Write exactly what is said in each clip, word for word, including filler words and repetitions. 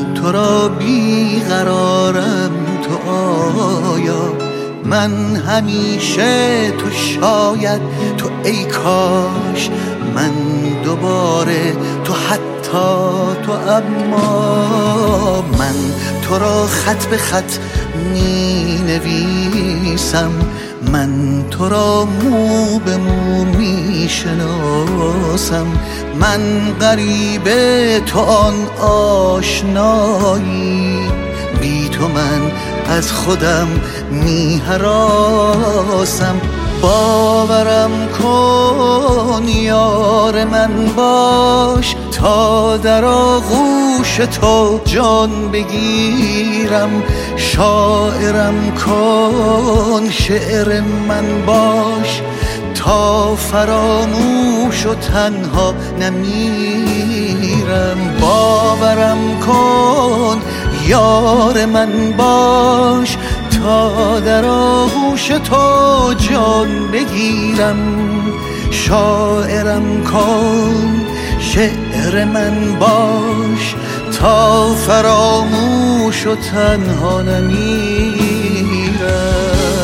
تو را بیقرارم تو آیا؟ من همیشه تو شاید تو ای کاش، من دوباره تو حتی تو اما. من تو را خط به خط می نویسم، من تو را مو به مو می شناسم. من غریب تو آن آشنایی، بی تو من از خودم می هراسم. باورم کن یار من باش، تا در آغوش تو جان بگیرم. شاعرم کن شعر من باش، تا فراموش و تنها نمیرم. باورم کن یار من باش، تا در آغوش تو جان بگیرم. شاعرم کن شعر من باش، تا فراموش و تنها نمیرم.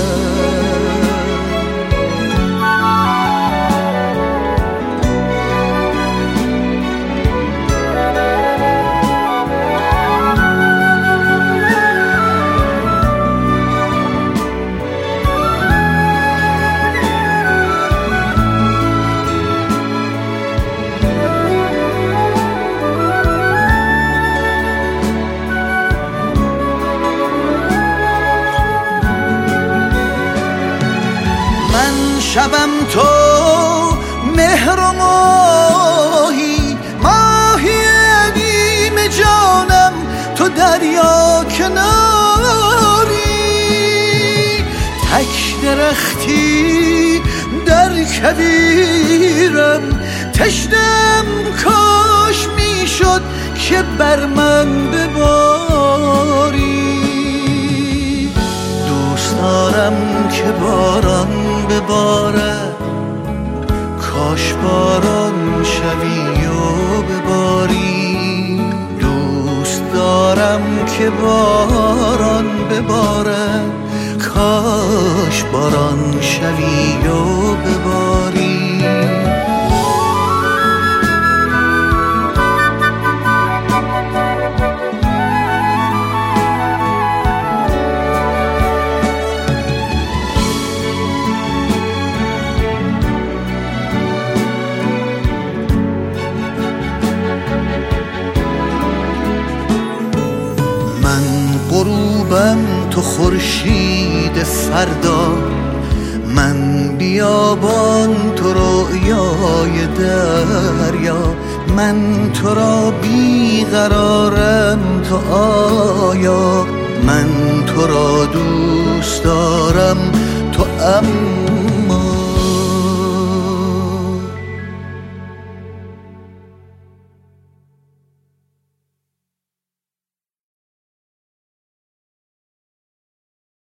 شبم تو مهر و ماهی، ماهی عدیم جانم تو دریا کناری. تک درختی در کویرم، تشنم کاش میشد که بر من بباری. دوست دارم که باران ببارد، کاش باران شوی و بباری. دوست دارم که باران ببارد، کاش باران شوی و بباری. غروبم تو خورشید فردا، من بیابان تو رویای دریا. من تو را بیقرارم تو آیا؟